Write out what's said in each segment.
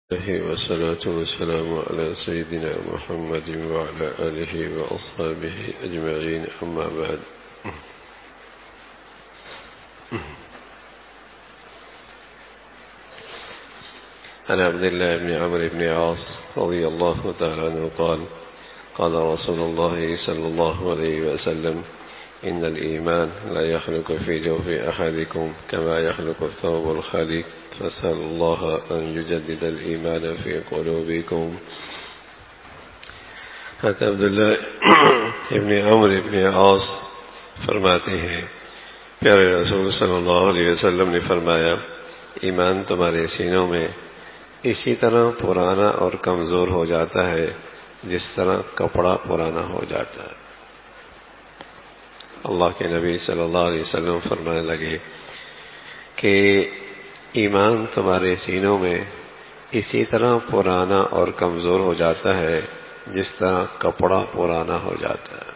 والصلاة والسلام على سيدنا محمد وعلى آله وأصحابه أجمعين أما بعد. عن عبد الله بن عمرو بن عاص رضي الله تعالى عنه قال قال رسول الله صلى الله عليه وسلم إن الإيمان لا يخلق في جوف أحدكم كما يخلق الثوب الخليق فاسأل الله أن يجدد الإيمان في قلوبكم. حضرت عبداللہ ابن عمرو ابن عاص فرماتے ہیں پیارے رسول صلی اللہ علیہ وسلم نے فرمایا ایمان تمہارے سینوں میں اسی طرح پرانا اور کمزور ہو جاتا ہے جس طرح کپڑا پرانا ہو جاتا ہے. اللہ کے نبی صلی اللہ علیہ وسلم فرمانے لگے کہ ایمان تمہارے سینوں میں اسی طرح پرانا اور کمزور ہو جاتا ہے جس طرح کپڑا پرانا ہو جاتا ہے.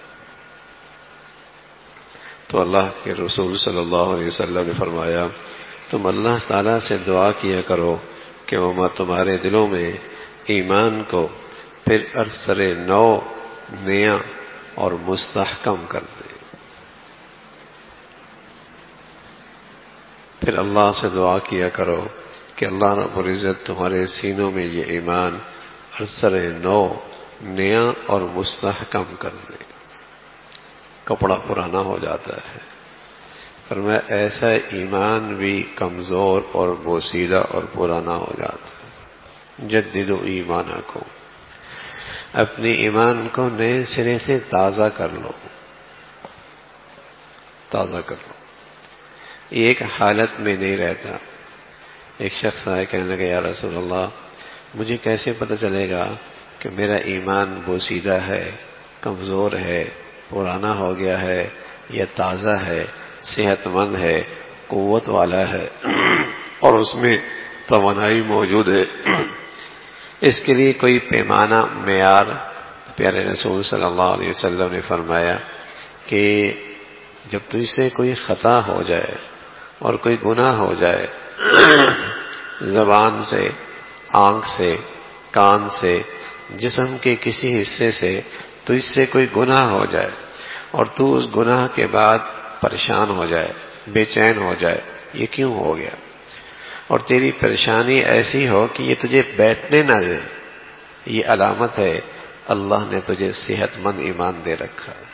تو اللہ کے رسول صلی اللہ علیہ وسلم نے فرمایا تم اللہ تعالیٰ سے دعا کیا کرو کہ وہ تمہارے دلوں میں ایمان کو پھر ارسر نو نیا اور مستحکم کر دے. پھر اللہ سے دعا کیا کرو کہ اللہ رب العزت تمہارے سینوں میں یہ ایمان ارسر نو نیا اور مستحکم کر دے. کپڑا پرانا ہو جاتا ہے فرمایا ایسا ایمان بھی کمزور اور بوسیدہ اور پرانا ہو جاتا ہے. جددوا ایمانکم اپنے ایمان کو نئے سرے سے تازہ کر لو. تازہ کر لو. یہ ایک حالت میں نہیں رہتا. ایک شخص آئے کہنے لگا یا رسول اللہ مجھے کیسے پتہ چلے گا کہ میرا ایمان بوسیدہ ہے, کمزور ہے, پرانا ہو گیا ہے یا تازہ ہے, صحت مند ہے, قوت والا ہے اور اس میں توانائی موجود ہے. اس کے لیے کوئی پیمانہ معیار پیارے رسول صلی اللہ علیہ وسلم نے فرمایا کہ جب تجھ سے کوئی خطا ہو جائے اور کوئی گناہ ہو جائے زبان سے, آنکھ سے, کان سے, جسم کے کسی حصے سے تجھ سے کوئی گناہ ہو جائے اور تو اس گناہ کے بعد پریشان ہو جائے, بے چین ہو جائے یہ کیوں ہو گیا, اور تیری پریشانی ایسی ہو کہ یہ تجھے بیٹھنے نہ دے, یہ علامت ہے اللہ نے تجھے صحت مند ایمان دے رکھا ہے.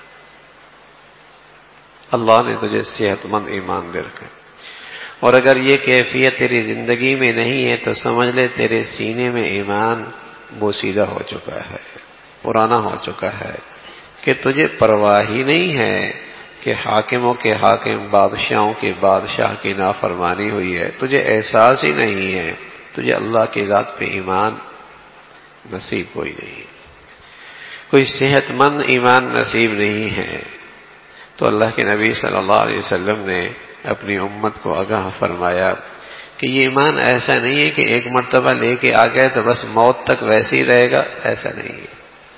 اللہ نے تجھے صحت مند ایمان دے رکھا ہے. اور اگر یہ کیفیت تیری زندگی میں نہیں ہے تو سمجھ لے تیرے سینے میں ایمان بوسیدہ ہو چکا ہے, پرانا ہو چکا ہے کہ تجھے پرواہ ہی نہیں ہے کہ حاکموں کے حاکم, بادشاہوں کے بادشاہ کی نافرمانی ہوئی ہے. تجھے احساس ہی نہیں ہے, تجھے اللہ کی ذات پہ ایمان نصیب کوئی نہیں, کوئی صحت مند ایمان نصیب نہیں ہے. تو اللہ کے نبی صلی اللہ علیہ وسلم نے اپنی امت کو آگاہ فرمایا کہ یہ ایمان ایسا نہیں ہے کہ ایک مرتبہ لے کے آ گئے تو بس موت تک ویسے ہی رہے گا, ایسا نہیں ہے.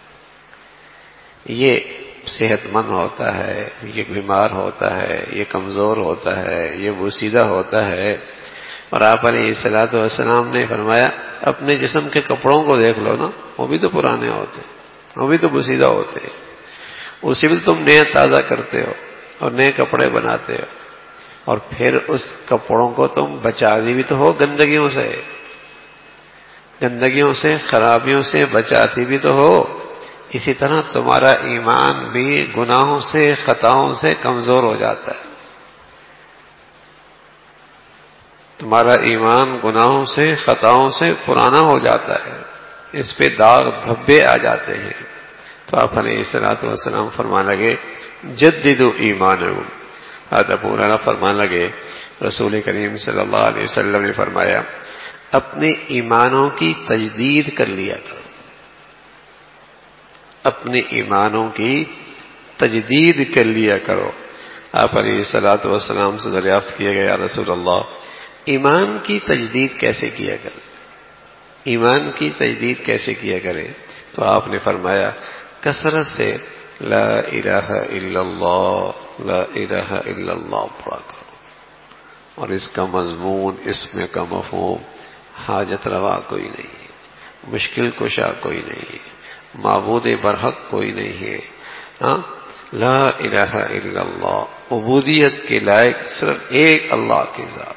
یہ صحت مند ہوتا ہے, یہ بیمار ہوتا ہے, یہ کمزور ہوتا ہے, یہ بوسیدہ ہوتا ہے. اور آپ علیہ الصلوۃ والسلام نے فرمایا اپنے جسم کے کپڑوں کو دیکھ لو نا, وہ بھی تو پرانے ہوتے ہیں, وہ بھی تو بوسیدہ ہوتے ہیں. اسی بھی تم نیا تازہ کرتے ہو اور نئے کپڑے بناتے ہو اور پھر اس کپڑوں کو تم بچاتے بھی تو ہو گندگیوں سے, گندگیوں سے, خرابیوں سے بچاتی بھی تو ہو. اسی طرح تمہارا ایمان بھی گناہوں سے, خطاؤں سے کمزور ہو جاتا ہے. تمہارا ایمان گناہوں سے, خطاؤں سے پرانا ہو جاتا ہے, اس پہ داغ دھبے آ جاتے ہیں. تو آپ علیہ الصلوۃ والسلام فرمانے لگے جددوا ایمانکم. حضرت ابو ہریرہ فرمانے لگے رسول کریم صلی اللہ علیہ وسلم نے فرمایا اپنے ایمانوں کی تجدید کر لیا کرو, اپنے ایمانوں کی تجدید کر لیا کرو. آپ علیہ الصلوۃ والسلام سے دریافت کیا گیا یا رسول اللہ ایمان کی تجدید کیسے کیا کرے, ایمان کی تجدید کیسے کیا کرے؟ تو آپ نے فرمایا کثرت سے لا الہ الا اللہ, لا الہ الا اللہ پڑھا کرو. اور اس کا مضمون, اس میں کا مفہوم حاجت روا کوئی نہیں ہے. مشکل کشا کوئی نہیں ہے، معبود برحق کوئی نہیں ہے. ہاں، لا الہ الا اللہ، عبودیت کے لائق صرف ایک اللہ کی ذات.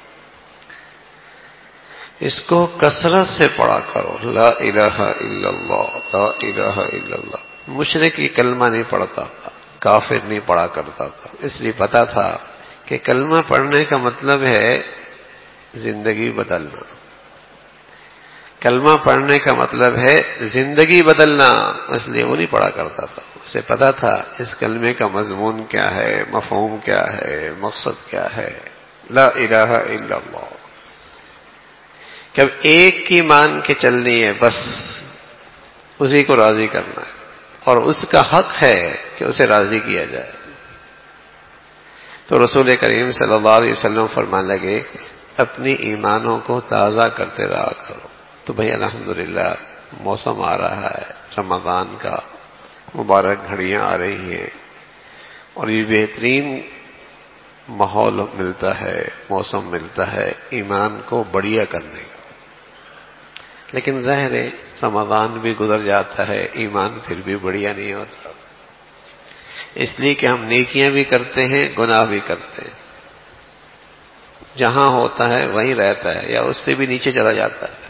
اس کو کثرت سے پڑھا کرو، لا الہ الا اللہ، لا الہ الا اللہ. مشرک کی کلمہ نہیں پڑھتا تھا، کافر نہیں پڑھا کرتا تھا، اس لیے پتا تھا کہ کلمہ پڑھنے کا مطلب ہے زندگی بدلنا. کلمہ پڑھنے کا مطلب ہے زندگی بدلنا، اس لیے وہ نہیں پڑھا کرتا تھا. اسے پتا تھا اس کلمے کا مضمون کیا ہے، مفہوم کیا ہے، مقصد کیا ہے. لا الہ الا اللہ، کہ اب ایک کی مان کے چلنی ہے، بس اسی کو راضی کرنا ہے، اور اس کا حق ہے کہ اسے راضی کیا جائے. تو رسول کریم صلی اللہ علیہ وسلم فرمانے لگے اپنی ایمانوں کو تازہ کرتے رہا کرو. تو بھئی الحمدللہ موسم آ رہا ہے، رمضان کا مبارک گھڑیاں آ رہی ہیں، اور یہ بہترین ماحول ملتا ہے، موسم ملتا ہے ایمان کو بڑھیا کرنے کا. لیکن ظاہر ہے رمضان بھی گزر جاتا ہے، ایمان پھر بھی بڑھیا نہیں ہوتا، اس لیے کہ ہم نیکیاں بھی کرتے ہیں، گناہ بھی کرتے ہیں. جہاں ہوتا ہے وہیں رہتا ہے یا اس سے بھی نیچے چلا جاتا ہے.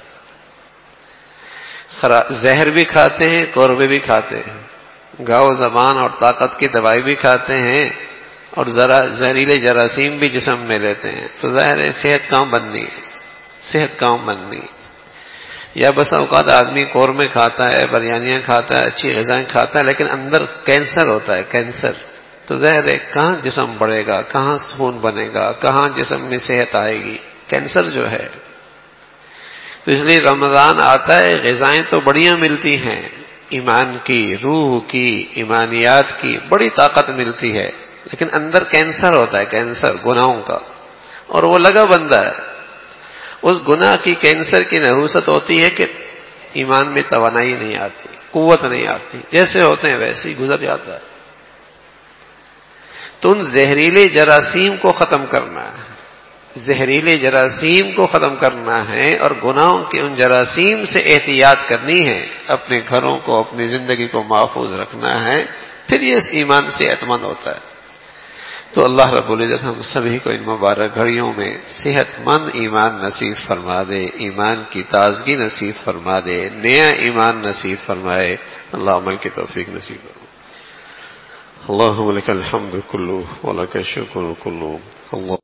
زہر بھی کھاتے ہیں، قوربے بھی کھاتے ہیں، گاؤ زبان اور طاقت کی دوائی بھی کھاتے ہیں، اور زہریلے جراثیم بھی جسم میں لیتے ہیں. تو ظاہر ہے صحت کہاں بننی ہے، صحت کہاں بننی ہے. یا بس اوقات آدمی قورمے کھاتا ہے، بریانیاں کھاتا ہے، اچھی غذائیں کھاتا ہے، لیکن اندر کینسر ہوتا ہے، کینسر. تو ظاہر ہے کہاں جسم بڑھے گا، کہاں خون بنے گا، کہاں جسم میں صحت آئے گی. کینسر جو ہے. تو اس لیے رمضان آتا ہے، غذائیں تو بڑیاں ملتی ہیں، ایمان کی، روح کی، ایمانیات کی بڑی طاقت ملتی ہے، لیکن اندر کینسر ہوتا ہے، کینسر گناہوں کا، اور وہ لگا بندہ ہے. اس گناہ کی کینسر کی نحوست ہوتی ہے کہ ایمان میں توانائی نہیں آتی، قوت نہیں آتی، جیسے ہوتے ہیں ویسے ہی گزر جاتا ہے. تو ان زہریلے جراثیم کو ختم کرنا ہے، زہریلے جراثیم کو ختم کرنا ہے، اور گناہوں کے ان جراثیم سے احتیاط کرنی ہے، اپنے گھروں کو، اپنی زندگی کو محفوظ رکھنا ہے. پھر یہ اس ایمان سے اطمینان ہوتا ہے. تو اللہ رب العزت ہم سبھی کو ان مبارک گھڑیوں میں صحت مند ایمان نصیب فرما دے، ایمان کی تازگی نصیب فرما دے، نیا ایمان نصیب فرمائے. اللہ عمل کی توفیق نصیب فرمائے. اللہم لک الحمد کلہ ولک الشکر کلہ. اللہ